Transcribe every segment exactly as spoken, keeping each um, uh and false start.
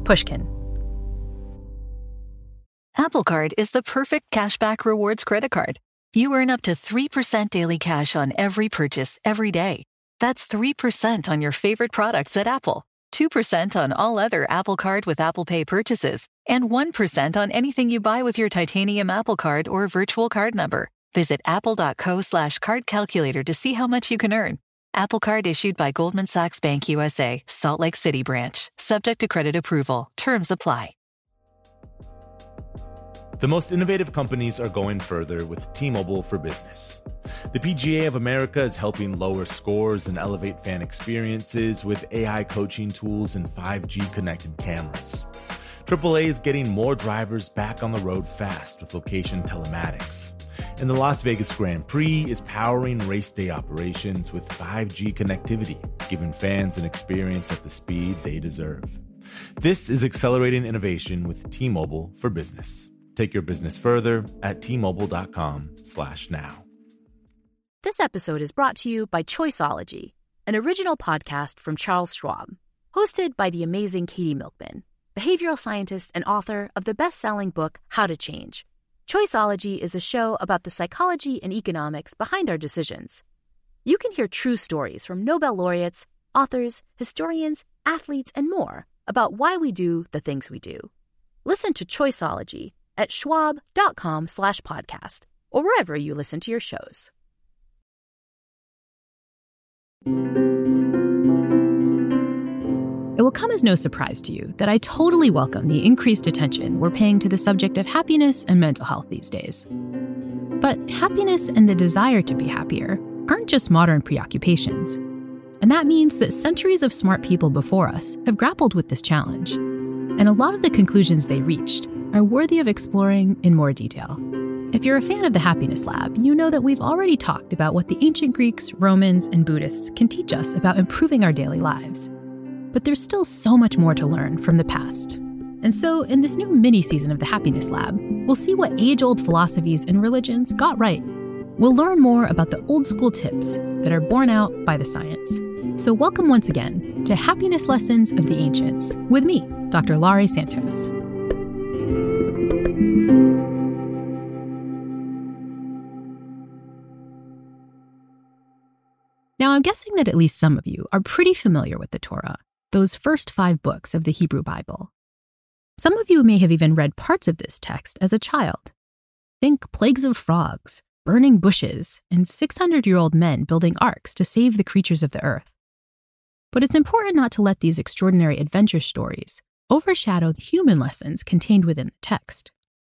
Pushkin. Apple Card is the perfect cashback rewards credit card. You earn up to three percent daily cash on every purchase every day. That's three percent on your favorite products at Apple, two percent on all other Apple Card with Apple Pay purchases, and one percent on anything you buy with your titanium Apple Card or virtual card number. Visit apple.co slash card calculator to see how much you can earn. Apple Card issued by Goldman Sachs Bank U S A, Salt Lake City branch. Subject to credit approval. Terms apply. The most innovative companies are going further with T-Mobile for Business. The P G A of America is helping lower scores and elevate fan experiences with A I coaching tools and five G connected cameras. triple A is getting more drivers back on the road fast with location telematics. And the Las Vegas Grand Prix is powering race day operations with five G connectivity, giving fans an experience at the speed they deserve. This is accelerating innovation with T-Mobile for Business. Take your business further at T-Mobile.com slash now. This episode is brought to you by Choiceology, an original podcast from Charles Schwab, hosted by the amazing Katie Milkman, behavioral scientist and author of the best-selling book, How to Change. Choiceology is a show about the psychology and economics behind our decisions. You can hear true stories from Nobel laureates, authors, historians, athletes, and more about why we do the things we do. Listen to Choiceology at schwab.com slash podcast or wherever you listen to your shows. It will come as no surprise to you that I totally welcome the increased attention we're paying to the subject of happiness and mental health these days. But happiness and the desire to be happier aren't just modern preoccupations. And that means that centuries of smart people before us have grappled with this challenge. And a lot of the conclusions they reached are worthy of exploring in more detail. If you're a fan of the Happiness Lab, you know that we've already talked about what the ancient Greeks, Romans, and Buddhists can teach us about improving our daily lives. But there's still so much more to learn from the past. And so, in this new mini-season of the Happiness Lab, we'll see what age-old philosophies and religions got right. We'll learn more about the old-school tips that are borne out by the science. So welcome once again to Happiness Lessons of the Ancients with me, Doctor Laurie Santos. Now, I'm guessing that at least some of you are pretty familiar with the Torah, those first five books of the Hebrew Bible. Some of you may have even read parts of this text as a child. Think plagues of frogs, burning bushes, and six hundred year old men building arks to save the creatures of the earth. But it's important not to let these extraordinary adventure stories overshadow the human lessons contained within the text.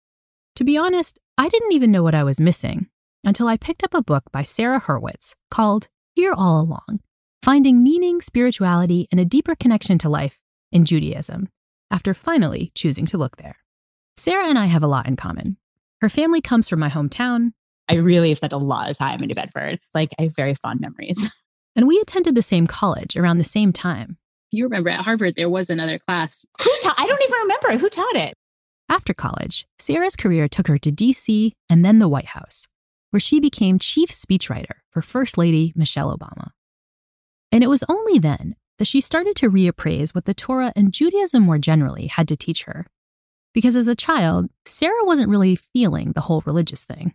To be honest, I didn't even know what I was missing until I picked up a book by Sarah Hurwitz called Here All Along, Finding Meaning, Spirituality, and a Deeper Connection to Life in Judaism, after finally choosing to look there. Sarah and I have a lot in common. Her family comes from my hometown. I really spent a lot of time in New Bedford. Like, I have very fond memories. And we attended the same college around the same time. You remember at Harvard, there was another class. Who taught? I don't even remember. Who taught it? After college, Sarah's career took her to D C and then the White House, where she became chief speechwriter for First Lady Michelle Obama. And it was only then that she started to reappraise what the Torah and Judaism more generally had to teach her. Because as a child, Sarah wasn't really feeling the whole religious thing.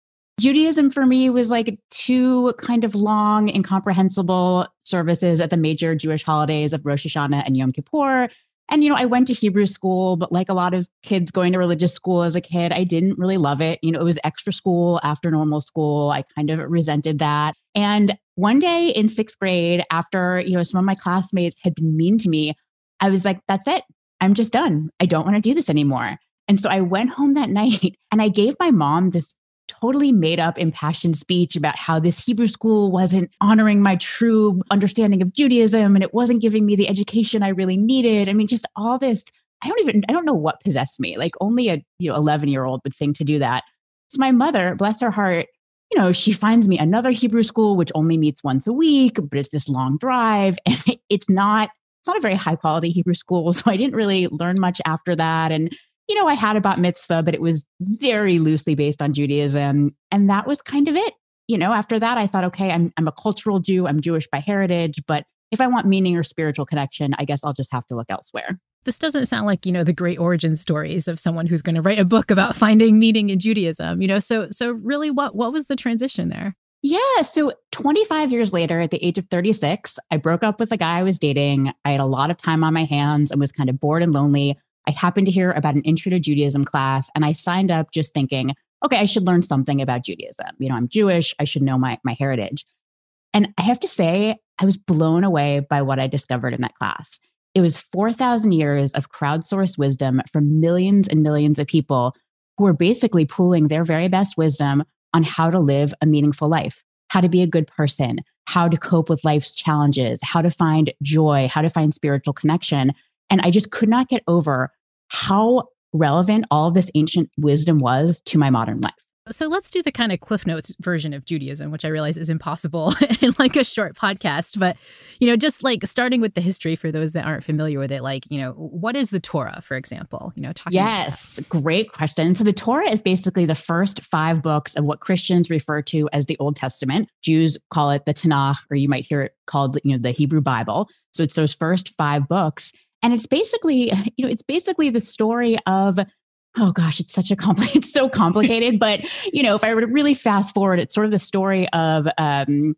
Judaism for me was like two kind of long, incomprehensible services at the major Jewish holidays of Rosh Hashanah and Yom Kippur. And, you know, I went to Hebrew school, but like a lot of kids going to religious school as a kid, I didn't really love it. You know, it was extra school after normal school. I kind of resented that. And one day in sixth grade, after, you know, some of my classmates had been mean to me, I was like, that's it. I'm just done. I don't want to do this anymore. And so I went home that night and I gave my mom this totally made up, impassioned speech about how this Hebrew school wasn't honoring my true understanding of Judaism and it wasn't giving me the education I really needed. I mean, just all this, I don't even, I don't know what possessed me. Like only a, you know, eleven year old would think to do that. So my mother, bless her heart, you know, she finds me another Hebrew school, which only meets once a week, but it's this long drive and it's not, it's not a very high quality Hebrew school. So I didn't really learn much after that. And you know, I had a bat mitzvah, but it was very loosely based on Judaism. And that was kind of it. You know, after that, I thought, okay, I'm I'm a cultural Jew. I'm Jewish by heritage. But if I want meaning or spiritual connection, I guess I'll just have to look elsewhere. this doesn't sound like, you know, the great origin stories of someone who's going to write a book about finding meaning in Judaism, you know, so so really what what was the transition there? Yeah. So twenty-five years later, at the age of thirty-six, I broke up with the guy I was dating. I had a lot of time on my hands and was kind of bored and lonely. I happened to hear about an Intro to Judaism class, and I signed up just thinking, okay, I should learn something about Judaism. You know, I'm Jewish. I should know my, my heritage. And I have to say, I was blown away by what I discovered in that class. It was four thousand years of crowdsourced wisdom from millions and millions of people who were basically pooling their very best wisdom on how to live a meaningful life, how to be a good person, how to cope with life's challenges, how to find joy, how to find spiritual connection. And I just could not get over how relevant all of this ancient wisdom was to my modern life. So let's do the kind of Cliff Notes version of Judaism, which I realize is impossible in like a short podcast. But, you know, just like starting with the history for those that aren't familiar with it, like, you know, what is the Torah, for example? You know, talk Yes, great question. So the Torah is basically the first five books of what Christians refer to as the Old Testament. Jews call it the Tanakh, or you might hear it called, you know, the Hebrew Bible. So it's those first five books. And it's basically, you know, it's basically the story of, oh gosh, it's such a compli- it's so complicated. But, you know, if I were to really fast forward, it's sort of the story of um,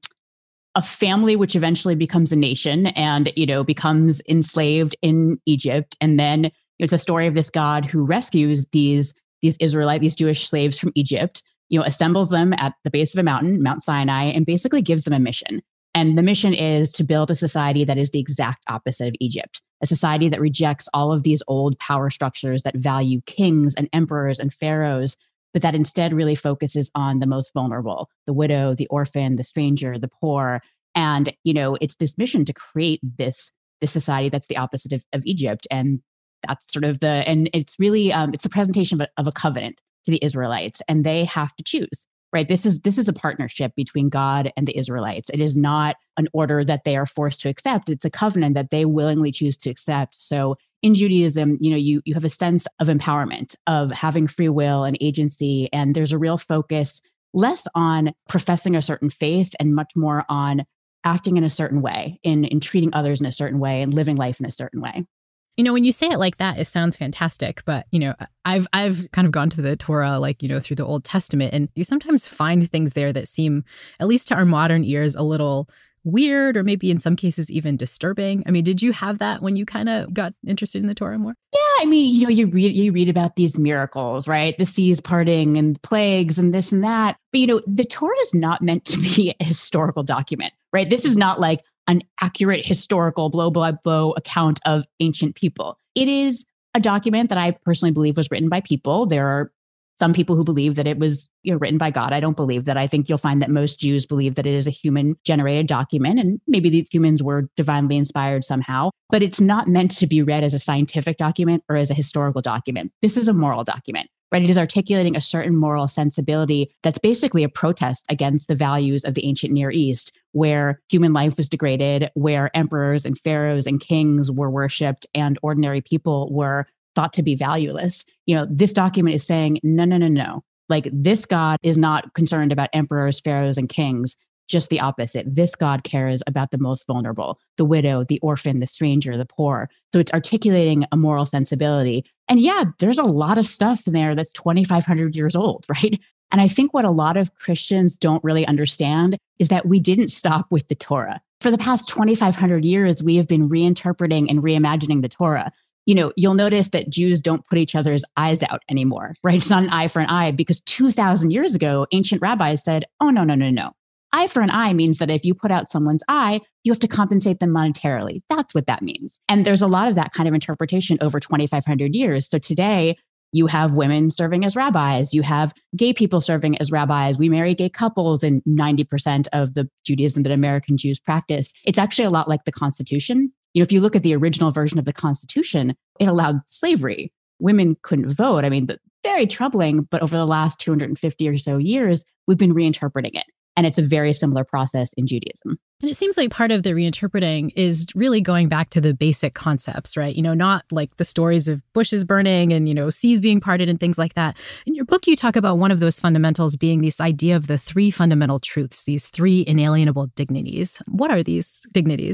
a family which eventually becomes a nation and, you know, becomes enslaved in Egypt. And then you know, it's a story of this God who rescues these, these Israelite, these Jewish slaves from Egypt, you know, assembles them at the base of a mountain, Mount Sinai, and basically gives them a mission. And the mission is to build a society that is the exact opposite of Egypt, a society that rejects all of these old power structures that value kings and emperors and pharaohs, but that instead really focuses on the most vulnerable, the widow, the orphan, the stranger, the poor. And, you know, it's this mission to create this, this society that's the opposite of, of Egypt. And that's sort of the, and it's really, um, it's a presentation of a, of a covenant to the Israelites, and they have to choose. Right. This is this is a partnership between God and the Israelites. It is not an order that they are forced to accept. It's a covenant that they willingly choose to accept. So in Judaism, you know, you you have a sense of empowerment, of having free will and agency. And there's a real focus less on professing a certain faith and much more on acting in a certain way, in, in treating others in a certain way and living life in a certain way. You know, when you say it like that, it sounds fantastic. But, you know, I've I've kind of gone to the Torah, like, you know, through the Old Testament, and you sometimes find things there that seem, at least to our modern ears, a little weird, or maybe in some cases even disturbing. I mean, did you have that when you kind of got interested in the Torah more? Yeah, I mean, you know, you read you read about these miracles, right? The seas parting and plagues and this and that. But, you know, the Torah is not meant to be a historical document, right? This is not like an accurate historical blow, blow, blow account of ancient people. It is a document that I personally believe was written by people. There are some people who believe that it was, you know, written by God. I don't believe that. I think you'll find that most Jews believe that it is a human-generated document, and maybe these humans were divinely inspired somehow, but it's not meant to be read as a scientific document or as a historical document. This is a moral document. Right? It is articulating a certain moral sensibility that's basically a protest against the values of the ancient Near East, where human life was degraded, where emperors and pharaohs and kings were worshipped, and ordinary people were thought to be valueless. You know, this document is saying, no, no, no, no. Like, this God is not concerned about emperors, pharaohs, and kings. Just the opposite. This God cares about the most vulnerable, the widow, the orphan, the stranger, the poor. So it's articulating a moral sensibility. And yeah, there's a lot of stuff in there that's twenty-five hundred years old, right? And I think what a lot of Christians don't really understand is that we didn't stop with the Torah. For the past twenty-five hundred years, we have been reinterpreting and reimagining the Torah. You know, you'll notice that Jews don't put each other's eyes out anymore, right? It's not an eye for an eye, because two thousand years ago, ancient rabbis said, oh, no, no, no, no. Eye for an eye means that if you put out someone's eye, you have to compensate them monetarily. That's what that means. And there's a lot of that kind of interpretation over twenty-five hundred years. So today, you have women serving as rabbis. You have gay people serving as rabbis. We marry gay couples in ninety percent of the Judaism that American Jews practice. It's actually a lot like the Constitution. You know, if you look at the original version of the Constitution, it allowed slavery. Women couldn't vote. I mean, very troubling. But over the last two hundred fifty or so years, we've been reinterpreting it. And it's a very similar process in Judaism. And it seems like part of the reinterpreting is really going back to the basic concepts, right? You know, not like the stories of bushes burning and, you know, seas being parted and things like that. In your book, you talk about one of those fundamentals being this idea of the three fundamental truths, these three inalienable dignities. What are these dignities?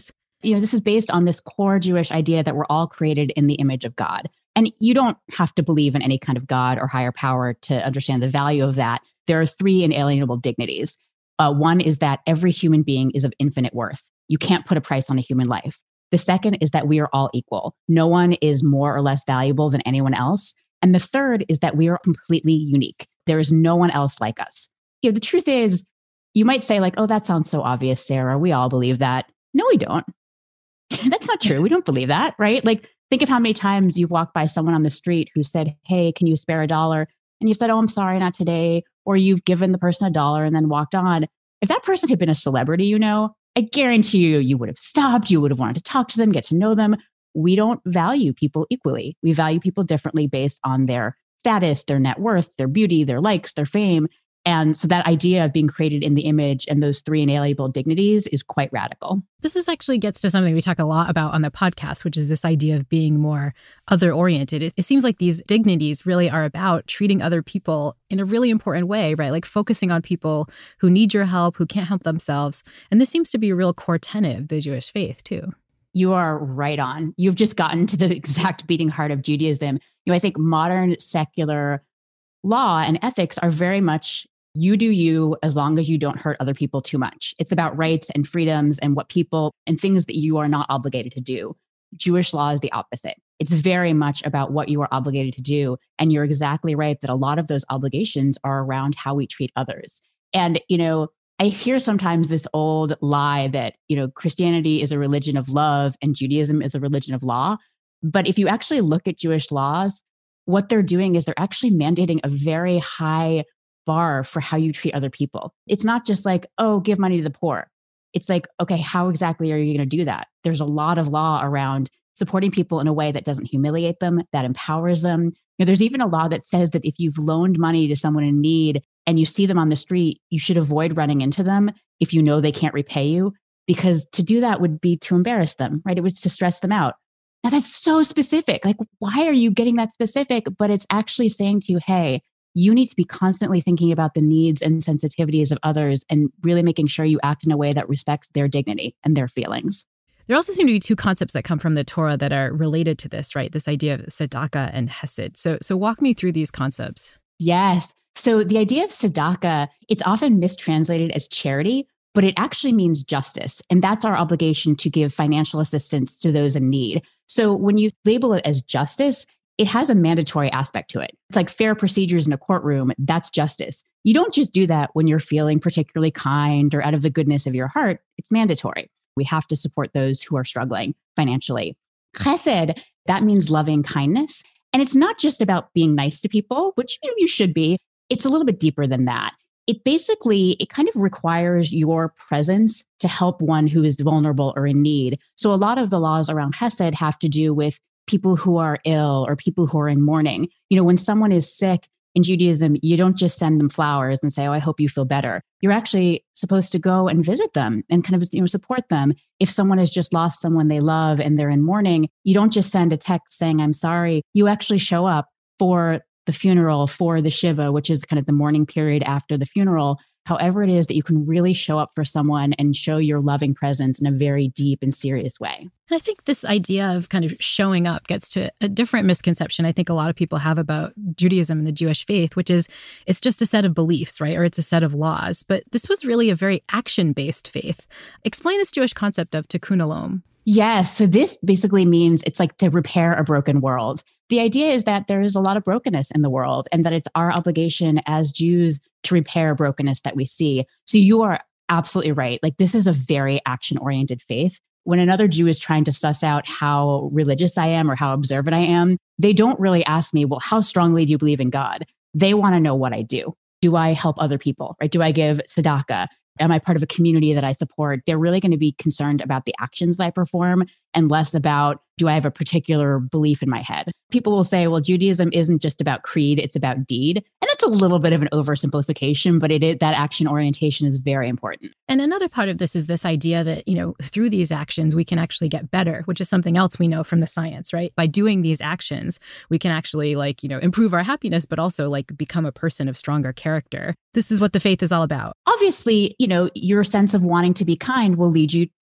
You know, this is based on this core Jewish idea that we're all created in the image of God. And you don't have to believe in any kind of God or higher power to understand the value of that. There are three inalienable dignities. Uh, one is that every human being is of infinite worth. You can't put a price on a human life. The second is that we are all equal. No one is more or less valuable than anyone else. And the third is that we are completely unique. There is no one else like us. You know, the truth is, you might say like, oh, that sounds so obvious, Sarah. We all believe that. No, we don't. That's not true. We don't believe that, right? Like, think of how many times you've walked by someone on the street who said, hey, can you spare a dollar? And you said, oh, I'm sorry, not today. Or you've given the person a dollar and then walked on. If that person had been a celebrity, you know, I guarantee you, you would have stopped. You would have wanted to talk to them, get to know them. We don't value people equally. We value people differently based on their status, their net worth, their beauty, their likes, their fame. And so that idea of being created in the image and those three inalienable dignities is quite radical. This is actually gets to something we talk a lot about on the podcast, which is this idea of being more other-oriented. It, it seems like these dignities really are about treating other people in a really important way, right? Like focusing on people who need your help, who can't help themselves. And this seems to be a real core tenet of the Jewish faith, too. You are right on. You've just gotten to the exact beating heart of Judaism. You know, I think modern secular law and ethics are very much you do you as long as you don't hurt other people too much. It's about rights and freedoms and what people and things that you are not obligated to do. Jewish law is the opposite. It's very much about what you are obligated to do. And you're exactly right that a lot of those obligations are around how we treat others. And, you know, I hear sometimes this old lie that, you know, Christianity is a religion of love and Judaism is a religion of law. But if you actually look at Jewish laws, what they're doing is they're actually mandating a very high bar for how you treat other people. It's not just like, oh, give money to the poor. It's like, okay, how exactly are you going to do that? There's a lot of law around supporting people in a way that doesn't humiliate them, that empowers them. You know, there's even a law that says that if you've loaned money to someone in need and you see them on the street, you should avoid running into them if you know they can't repay you, because to do that would be to embarrass them, right? It would to stress them out. Now that's so specific. Like, why are you getting that specific? But it's actually saying to you, hey, you need to be constantly thinking about the needs and sensitivities of others and really making sure you act in a way that respects their dignity and their feelings. There also seem to be two concepts that come from the Torah that are related to this, right? This idea of tzedakah and hesed. So, so walk me through these concepts. Yes. So the idea of tzedakah, it's often mistranslated as charity, but it actually means justice. And that's our obligation to give financial assistance to those in need. So when you label it as justice, it has a mandatory aspect to it. It's like fair procedures in a courtroom. That's justice. You don't just do that when you're feeling particularly kind or out of the goodness of your heart. It's mandatory. We have to support those who are struggling financially. Chesed, that means loving kindness. And it's not just about being nice to people, which you know, you should be. It's a little bit deeper than that. It basically, it kind of requires your presence to help one who is vulnerable or in need. So a lot of the laws around Chesed have to do with people who are ill or people who are in mourning. You know, when someone is sick in Judaism, you don't just send them flowers and say, oh, I hope you feel better. You're actually supposed to go and visit them and kind of, you know, support them. If someone has just lost someone they love and they're in mourning, you don't just send a text saying, I'm sorry. You actually show up for the funeral, for the Shiva, which is kind of the mourning period after the funeral. However it is that you can really show up for someone and show your loving presence in a very deep and serious way. And I think this idea of kind of showing up gets to a different misconception I think a lot of people have about Judaism and the Jewish faith, which is it's just a set of beliefs, right? Or it's a set of laws. But this was really a very action-based faith. Explain this Jewish concept of tikkun olam. Yes. So this basically means it's like to repair a broken world. The idea is that there is a lot of brokenness in the world and that it's our obligation as Jews to repair brokenness that we see. So you are absolutely right. Like this is a very action-oriented faith. When another Jew is trying to suss out how religious I am or how observant I am, they don't really ask me, well, how strongly do you believe in God? They want to know what I do. Do I help other people, right? Do I give tzedakah? Am I part of a community that I support? They're really going to be concerned about the actions that I perform and less about, do I have a particular belief in my head? People will say, well, Judaism isn't just about creed, it's about deed. And that's a little bit of an oversimplification, but it is, that action orientation is very important. And another part of this is this idea that, you know, through these actions, we can actually get better, which is something else we know from the science, right? By doing these actions, we can actually like, you know, improve our happiness, but also like become a person of stronger character. This is what the faith is all about. Obviously, you know, your sense of wanting to be kind will lead you to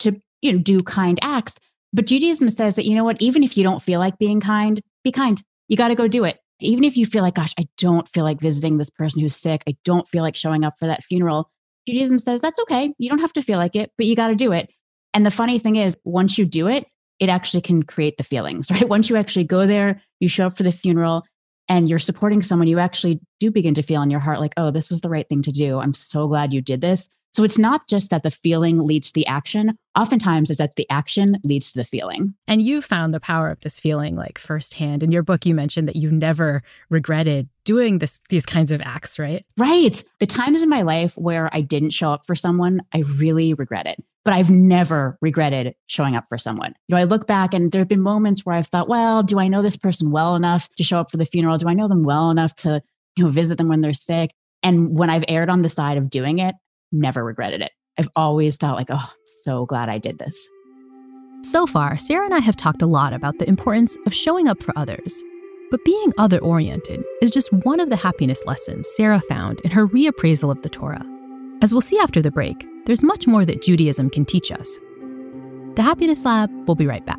you know, do kind acts. But Judaism says that, you know what, even if you don't feel like being kind, be kind. You got to go do it. Even if you feel like, gosh, I don't feel like visiting this person who's sick. I don't feel like showing up for that funeral. Judaism says that's okay. You don't have to feel like it, but you got to do it. And the funny thing is, once you do it, it actually can create the feelings, right? Once you actually go there, you show up for the funeral and you're supporting someone, you actually do begin to feel in your heart like, oh, this was the right thing to do. I'm so glad you did this. So it's not just that the feeling leads to the action. Oftentimes it's that the action leads to the feeling. And you found the power of this feeling like firsthand. In your book, you mentioned that you've never regretted doing this, these kinds of acts, right? Right. The times in my life where I didn't show up for someone, I really regret it. But I've never regretted showing up for someone. You know, I look back and there have been moments where I've thought, well, do I know this person well enough to show up for the funeral? Do I know them well enough to, you know, visit them when they're sick? And when I've erred on the side of doing it, never regretted it. I've always thought like, oh, I'm so glad I did this. So far, Sarah and I have talked a lot about the importance of showing up for others. But being other-oriented is just one of the happiness lessons Sarah found in her reappraisal of the Torah. As we'll see after the break, there's much more that Judaism can teach us. The Happiness Lab will be right back.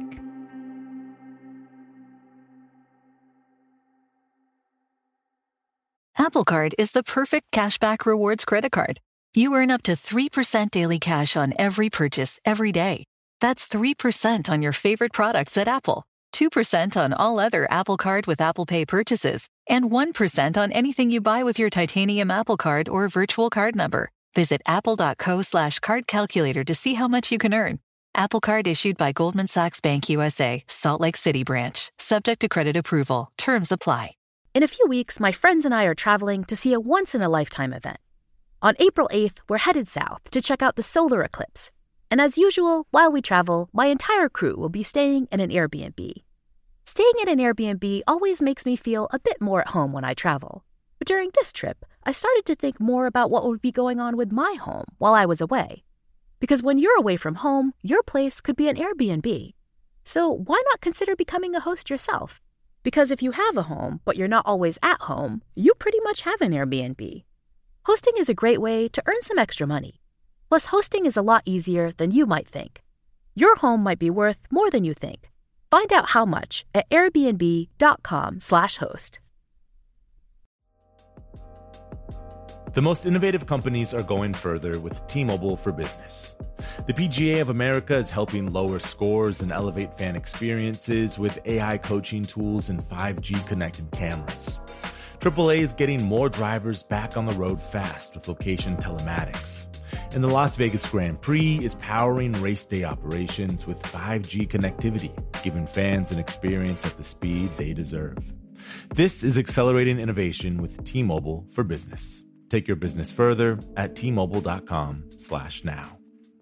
Apple Card is the perfect cashback rewards credit card. You earn up to three percent daily cash on every purchase every day. That's three percent on your favorite products at Apple, two percent on all other Apple Card with Apple Pay purchases, and one percent on anything you buy with your titanium Apple Card or virtual card number. Visit apple.co slash card calculator to see how much you can earn. Apple Card issued by Goldman Sachs Bank U S A, Salt Lake City branch. Subject to credit approval. Terms apply. In a few weeks, my friends and I are traveling to see a once-in-a-lifetime event. On April eighth, we're headed south to check out the solar eclipse. And as usual, while we travel, my entire crew will be staying in an Airbnb. Staying in an Airbnb always makes me feel a bit more at home when I travel. But during this trip, I started to think more about what would be going on with my home while I was away. Because when you're away from home, your place could be an Airbnb. So why not consider becoming a host yourself? Because if you have a home, but you're not always at home, you pretty much have an Airbnb. Hosting is a great way to earn some extra money. Plus, hosting is a lot easier than you might think. Your home might be worth more than you think. Find out how much at airbnb.com slash host. The most innovative companies are going further with T-Mobile for Business. The P G A of America is helping lower scores and elevate fan experiences with A I coaching tools and five G connected cameras. triple A is getting more drivers back on the road fast with location telematics. And the Las Vegas Grand Prix is powering race day operations with five G connectivity, giving fans an experience at the speed they deserve. This is accelerating innovation with T-Mobile for Business. Take your business further at T-Mobile.com slash now.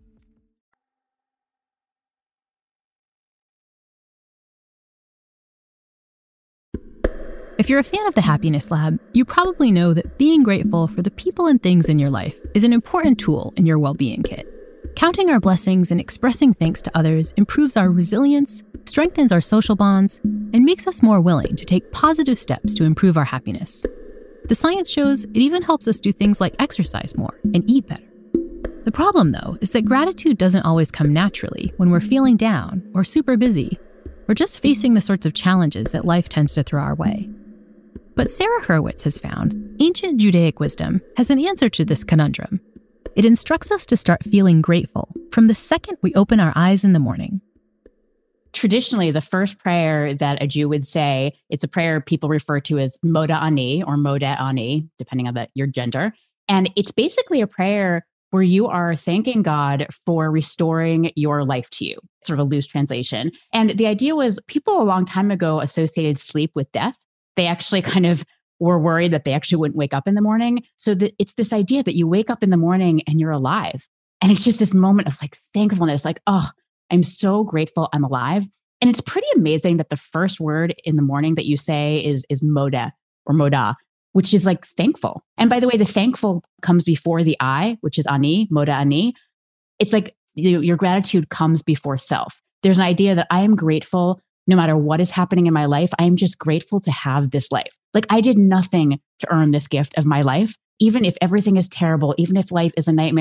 If you're a fan of the Happiness Lab, you probably know that being grateful for the people and things in your life is an important tool in your well-being kit. Counting our blessings and expressing thanks to others improves our resilience, strengthens our social bonds, and makes us more willing to take positive steps to improve our happiness. The science shows it even helps us do things like exercise more and eat better. The problem, though, is that gratitude doesn't always come naturally when we're feeling down or super busy, or just facing the sorts of challenges that life tends to throw our way. But Sarah Hurwitz has found ancient Judaic wisdom has an answer to this conundrum. It instructs us to start feeling grateful from the second we open our eyes in the morning. Traditionally, the first prayer that a Jew would say, it's a prayer people refer to as Moda Ani or Moda Ani, depending on the, your gender. And it's basically a prayer where you are thanking God for restoring your life to you, sort of a loose translation. And the idea was people a long time ago associated sleep with death. They actually kind of were worried that they actually wouldn't wake up in the morning. So that it's this idea that you wake up in the morning and you're alive. And it's just this moment of like thankfulness, like, oh, I'm so grateful I'm alive. And it's pretty amazing that the first word in the morning that you say is, is moda or moda, which is like thankful. And by the way, the thankful comes before the I, which is ani, moda ani. It's like you, your gratitude comes before self. There's an idea that I am grateful no matter what is happening in my life. I am just grateful to have this life. Like I did nothing to earn this gift of my life. Even if everything is terrible, even if life is a nightmare,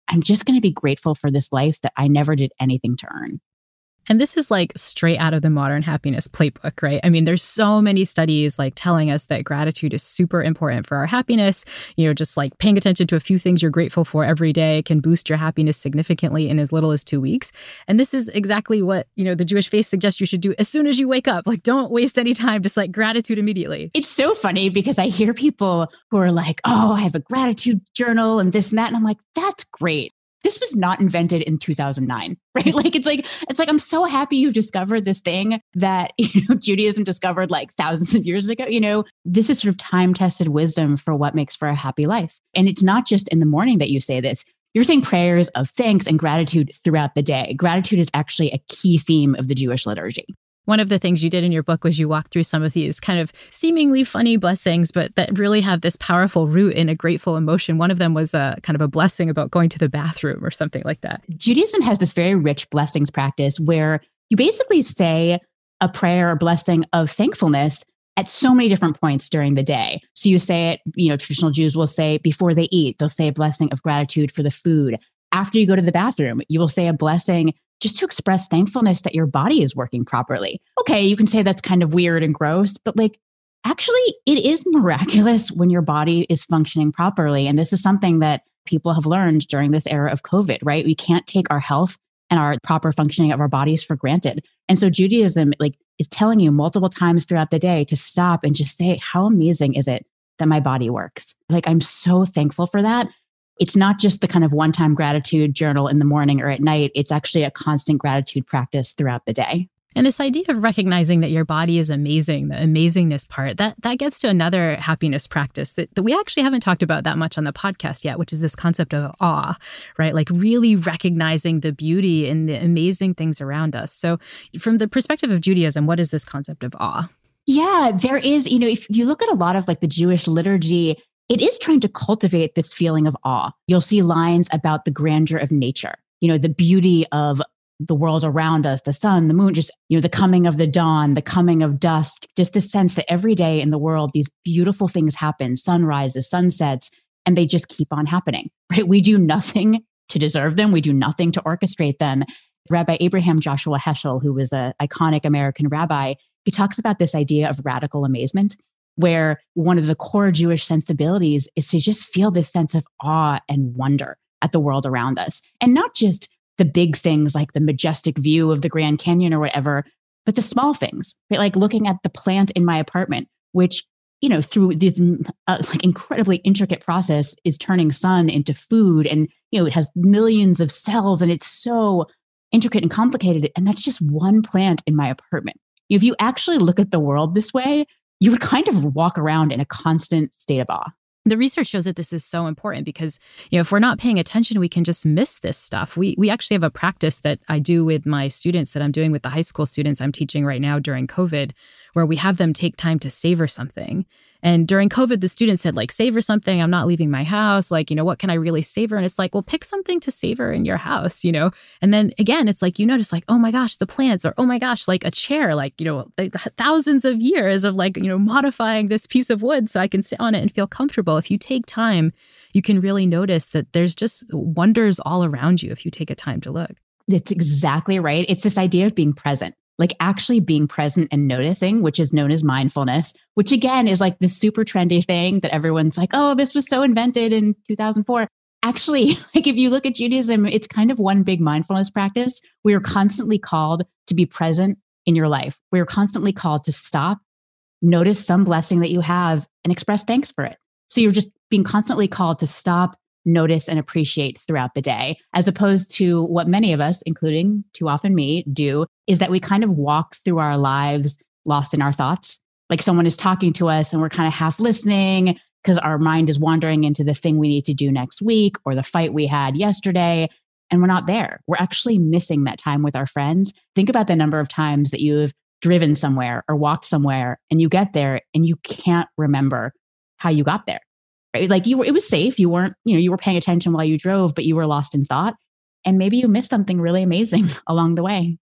I'm just going to be grateful for this life that I never did anything to earn. And this is like straight out of the Modern Happiness Playbook, right? I mean, there's so many studies like telling us that gratitude is super important for our happiness. You know, just like paying attention to a few things you're grateful for every day can boost your happiness significantly in as little as two weeks. And this is exactly what, you know, the Jewish faith suggests you should do as soon as you wake up. Like, don't waste any time, just like gratitude immediately. It's so funny because I hear people who are like, oh, I have a gratitude journal and this and that. And I'm like, that's great. This was not invented in two thousand nine, right? Like, it's like, it's like, I'm so happy you've discovered this thing that, you know, Judaism discovered like thousands of years ago. You know, this is sort of time-tested wisdom for what makes for a happy life. And it's not just in the morning that you say this. You're saying prayers of thanks and gratitude throughout the day. Gratitude is actually a key theme of the Jewish liturgy. One of the things you did in your book was you walked through some of these kind of seemingly funny blessings, but that really have this powerful root in a grateful emotion. One of them was a kind of a blessing about going to the bathroom or something like that. Judaism has this very rich blessings practice where you basically say a prayer or blessing of thankfulness at so many different points during the day. So you say it, you know, traditional Jews will say before they eat, they'll say a blessing of gratitude for the food. After you go to the bathroom, you will say a blessing just to express thankfulness that your body is working properly. Okay, you can say that's kind of weird and gross, but like, actually, it is miraculous when your body is functioning properly. And this is something that people have learned during this era of COVID, right? We can't take our health and our proper functioning of our bodies for granted. And so Judaism like is telling you multiple times throughout the day to stop and just say, how amazing is it that my body works? Like, I'm so thankful for that. It's not just the kind of one-time gratitude journal in the morning or at night. It's actually a constant gratitude practice throughout the day. And this idea of recognizing that your body is amazing, the amazingness part, that that gets to another happiness practice that, that we actually haven't talked about that much on the podcast yet, which is this concept of awe, right? Like really recognizing the beauty and the amazing things around us. So from the perspective of Judaism, what is this concept of awe? Yeah, there is, you know, if you look at a lot of like the Jewish liturgy, it is trying to cultivate this feeling of awe. You'll see lines about the grandeur of nature, you know, the beauty of the world around us, the sun, the moon, just, you know, the coming of the dawn, the coming of dusk, just this sense that every day in the world, these beautiful things happen, sunrises, sunsets, and they just keep on happening, right? We do nothing to deserve them. We do nothing to orchestrate them. Rabbi Abraham Joshua Heschel, who was an iconic American rabbi, he talks about this idea of radical amazement, where one of the core Jewish sensibilities is to just feel this sense of awe and wonder at the world around us. And not just the big things like the majestic view of the Grand Canyon or whatever, but the small things, right? Like looking at the plant in my apartment, which, you know, through this uh, like incredibly intricate process is turning sun into food. And, you know, it has millions of cells and it's so intricate and complicated. And that's just one plant in my apartment. If you actually look at the world this way, you would kind of walk around in a constant state of awe. The research shows that this is so important because, you know, if we're not paying attention, we can just miss this stuff. We we actually have a practice that I do with my students that I'm doing with the high school students I'm teaching right now during COVID, where we have them take time to savor something. And during COVID, the students said, like, savor something. I'm not leaving my house. Like, you know, what can I really savor? And it's like, well, pick something to savor in your house, you know? And then again, it's like, you notice like, oh my gosh, the plants, or oh my gosh, like a chair, like, you know, the, the thousands of years of like, you know, modifying this piece of wood so I can sit on it and feel comfortable. If you take time, you can really notice that there's just wonders all around you if you take a time to look. That's exactly right. It's this idea of being present. Like actually being present and noticing, which is known as mindfulness, which again is like this super trendy thing that everyone's like, oh, this was so invented in two thousand four. Actually, like if you look at Judaism, it's kind of one big mindfulness practice. We are constantly called to be present in your life. We are constantly called to stop, notice some blessing that you have and express thanks for it. So you're just being constantly called to stop, notice, and appreciate throughout the day, as opposed to what many of us, including too often me, do, is that we kind of walk through our lives lost in our thoughts. Like someone is talking to us and we're kind of half listening because our mind is wandering into the thing we need to do next week or the fight we had yesterday, and we're not there. We're actually missing that time with our friends. Think about the number of times that you've driven somewhere or walked somewhere and you get there and you can't remember how you got there. Right? Like you were, it was safe. You weren't, you know, you were paying attention while you drove, but you were lost in thought. And maybe you missed something really amazing along the way.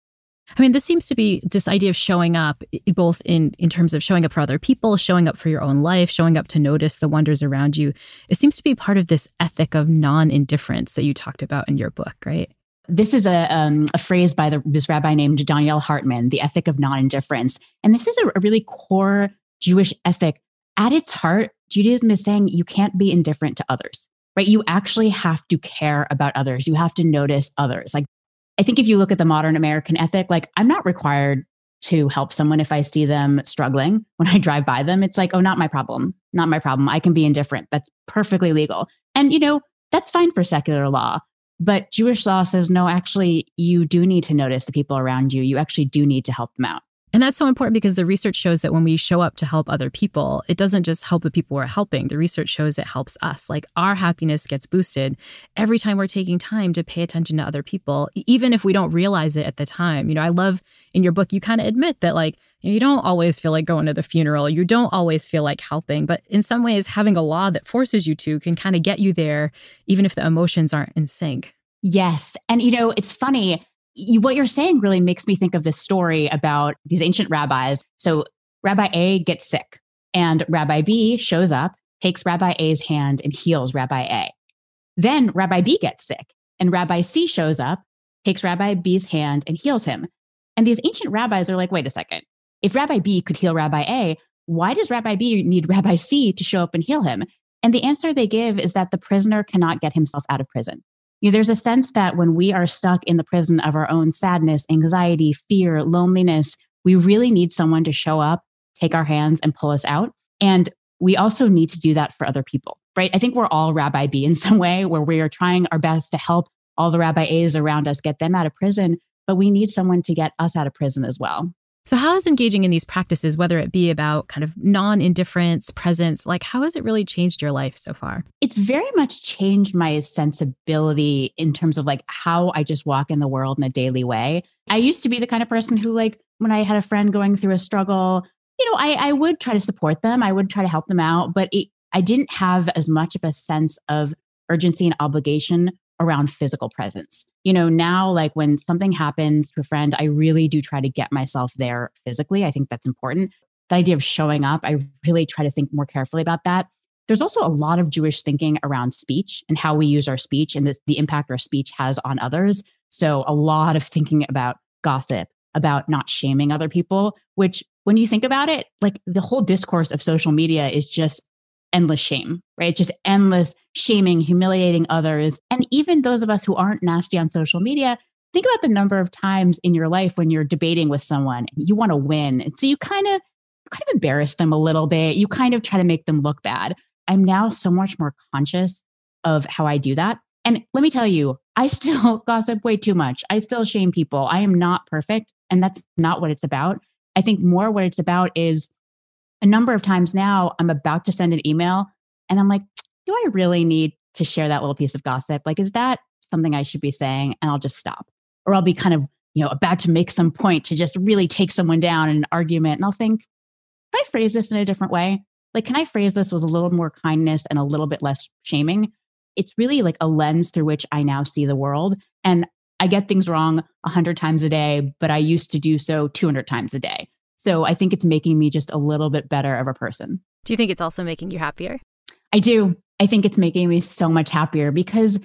I mean, this seems to be this idea of showing up, both in, in terms of showing up for other people, showing up for your own life, showing up to notice the wonders around you. It seems to be part of this ethic of non-indifference that you talked about in your book, right? This is a um, a phrase by the, this rabbi named Daniel Hartman, the ethic of non-indifference. And this is a, a really core Jewish ethic. At its heart, Judaism is saying you can't be indifferent to others, right? You actually have to care about others. You have to notice others. Like, I think if you look at the modern American ethic, like I'm not required to help someone if I see them struggling when I drive by them. It's like, oh, not my problem, not my problem. I can be indifferent. That's perfectly legal. And, you know, that's fine for secular law. But Jewish law says, no, actually, you do need to notice the people around you. You actually do need to help them out. And that's so important because the research shows that when we show up to help other people, it doesn't just help the people we're helping. The research shows it helps us. Like our happiness gets boosted every time we're taking time to pay attention to other people, even if we don't realize it at the time. You know, I love in your book, you kind of admit that like, you don't always feel like going to the funeral. You don't always feel like helping. But in some ways, having a law that forces you to can kind of get you there, even if the emotions aren't in sync. Yes. And, you know, it's funny. You, what you're saying really makes me think of this story about these ancient rabbis. So Rabbi A gets sick and Rabbi B shows up, takes Rabbi A's hand and heals Rabbi A. Then Rabbi B gets sick and Rabbi C shows up, takes Rabbi B's hand and heals him. And these ancient rabbis are like, wait a second. If Rabbi B could heal Rabbi A, why does Rabbi B need Rabbi C to show up and heal him? And the answer they give is that the prisoner cannot get himself out of prison. You know, there's a sense that when we are stuck in the prison of our own sadness, anxiety, fear, loneliness, we really need someone to show up, take our hands and pull us out. And we also need to do that for other people, right? I think we're all Rabbi B in some way where we are trying our best to help all the Rabbi A's around us, get them out of prison, but we need someone to get us out of prison as well. So how is engaging in these practices, whether it be about kind of non-indifference, presence, like how has it really changed your life so far? It's very much changed my sensibility in terms of like how I just walk in the world in a daily way. I used to be the kind of person who like, when I had a friend going through a struggle, you know, I, I would try to support them. I would try to help them out, but it, I didn't have as much of a sense of urgency and obligation around physical presence. You know, now, like when something happens to a friend, I really do try to get myself there physically. I think that's important. The idea of showing up, I really try to think more carefully about that. There's also a lot of Jewish thinking around speech and how we use our speech and this, the impact our speech has on others. So a lot of thinking about gossip, about not shaming other people, which when you think about it, like the whole discourse of social media is just endless shame, right? Just endless shaming, humiliating others. And even those of us who aren't nasty on social media, think about the number of times in your life when you're debating with someone and you want to win. And so you kind of, you kind of embarrass them a little bit. You kind of try to make them look bad. I'm now so much more conscious of how I do that. And let me tell you, I still gossip way too much. I still shame people. I am not perfect. And that's not what it's about. I think more what it's about is a number of times now, I'm about to send an email and I'm like, do I really need to share that little piece of gossip? Like, is that something I should be saying? And I'll just stop. Or I'll be kind of, you know, about to make some point to just really take someone down in an argument. And I'll think, can I phrase this in a different way? Like, can I phrase this with a little more kindness and a little bit less shaming? It's really like a lens through which I now see the world. And I get things wrong a hundred times a day, but I used to do so two hundred times a day. So I think it's making me just a little bit better of a person. Do you think it's also making you happier? I do. I think it's making me so much happier because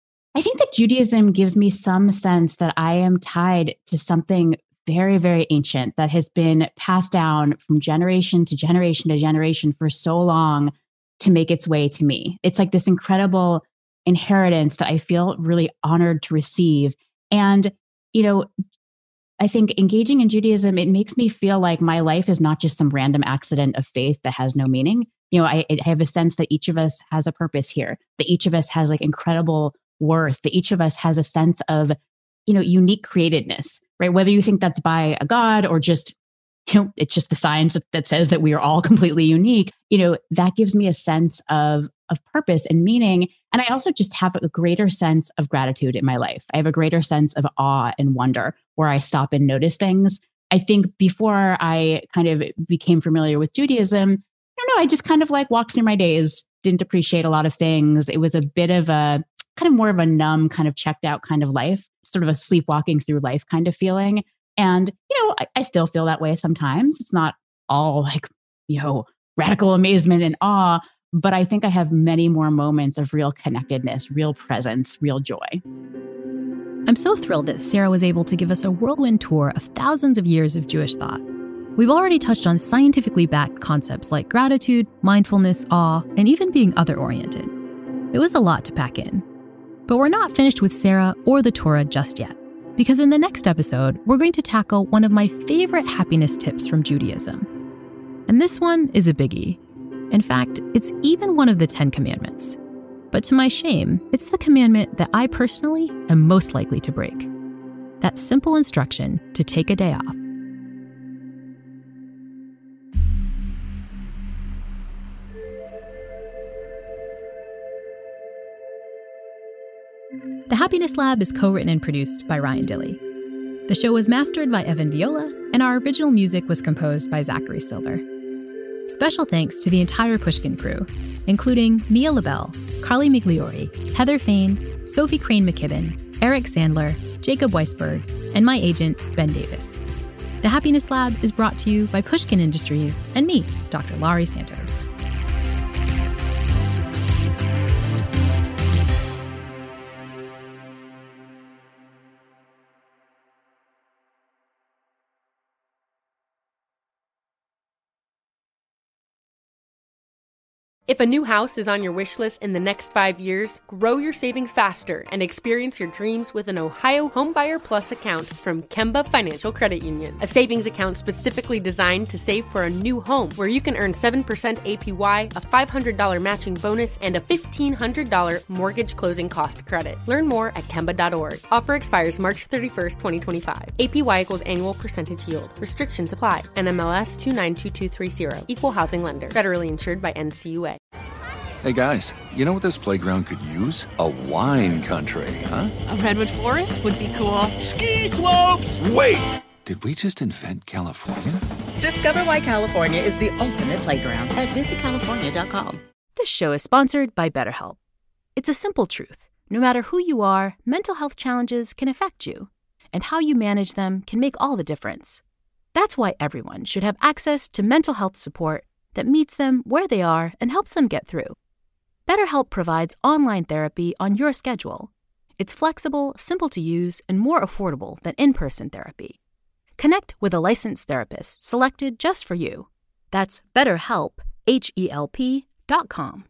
I think that Judaism gives me some sense that I am tied to something very, very ancient that has been passed down from generation to generation to generation for so long to make its way to me. It's like this incredible inheritance that I feel really honored to receive. And, you know, I think engaging in Judaism, it makes me feel like my life is not just some random accident of faith that has no meaning. You know, I, I have a sense that each of us has a purpose here, that each of us has like incredible worth, that each of us has a sense of, you know, unique createdness, right? Whether you think that's by a God or just, you know, it's just the science that says that we are all completely unique, you know, that gives me a sense of, of purpose and meaning. And I also just have a greater sense of gratitude in my life. I have a greater sense of awe and wonder where I stop and notice things. I think before I kind of became familiar with Judaism, I don't know, I just kind of like walked through my days, didn't appreciate a lot of things. It was a bit of a kind of more of a numb, kind of checked out kind of life, sort of a sleepwalking through life kind of feeling. And, you know, I, I still feel that way sometimes. It's not all like, you know, radical amazement and awe, but I think I have many more moments of real connectedness, real presence, real joy. I'm so thrilled that Sarah was able to give us a whirlwind tour of thousands of years of Jewish thought. We've already touched on scientifically backed concepts like gratitude, mindfulness, awe, and even being other-oriented. It was a lot to pack in. But we're not finished with Sarah or the Torah just yet, because in the next episode, we're going to tackle one of my favorite happiness tips from Judaism. And this one is a biggie. In fact, it's even one of the Ten Commandments. But to my shame, it's the commandment that I personally am most likely to break. That simple instruction to take a day off. The Happiness Lab is co-written and produced by Ryan Dilley. The show was mastered by Evan Viola, and our original music was composed by Zachary Silver. Special thanks to the entire Pushkin crew, including Mia LaBelle, Carly Migliori, Heather Fain, Sophie Crane McKibben, Eric Sandler, Jacob Weisberg, and my agent, Ben Davis. The Happiness Lab is brought to you by Pushkin Industries and me, Doctor Laurie Santos. If a new house is on your wish list in the next five years, grow your savings faster and experience your dreams with an Ohio Homebuyer Plus account from Kemba Financial Credit Union. A savings account specifically designed to save for a new home, where you can earn seven percent A P Y, a five hundred dollars matching bonus, and a fifteen hundred dollars mortgage closing cost credit. Learn more at Kemba dot org. Offer expires March thirty-first, twenty twenty-five. A P Y equals annual percentage yield. Restrictions apply. N M L S two nine two two three zero. Equal housing lender. Federally insured by N C U A. Hey guys, you know what this playground could use? A wine country, huh? A redwood forest would be cool. Ski slopes! Wait! Did we just invent California? Discover why California is the ultimate playground at visit california dot com. This show is sponsored by BetterHelp. It's a simple truth. No matter who you are, mental health challenges can affect you, and how you manage them can make all the difference. That's why everyone should have access to mental health support that meets them where they are and helps them get through. BetterHelp provides online therapy on your schedule. It's flexible, simple to use, and more affordable than in-person therapy. Connect with a licensed therapist selected just for you. That's BetterHelp, H E L P dot com.